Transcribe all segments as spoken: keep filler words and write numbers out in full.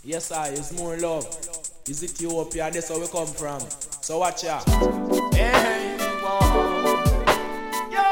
Yes, I. It's more love. Is Ethiopia? That's where we come from. So watch ya. Hey, whoa. Yo,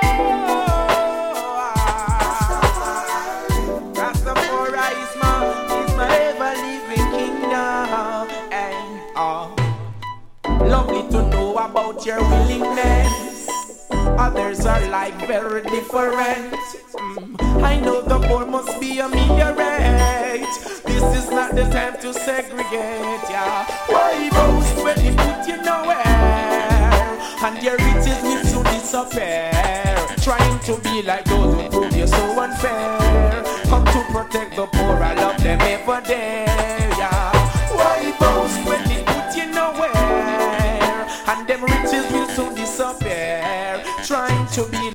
Rastafari is my, is my ever-living kingdom. And uh, lovely to know about your willingness. Others are like very different. Mm, I know the poor must be ameliorated. This is not the time to segregate, yeah. Why boast when you put you nowhere? And your riches will soon disappear. Trying to be like those who prove you so unfair. Come to protect the poor, I love them every day, yeah. Why boast when you put you nowhere? And them riches will soon disappear. Trying to be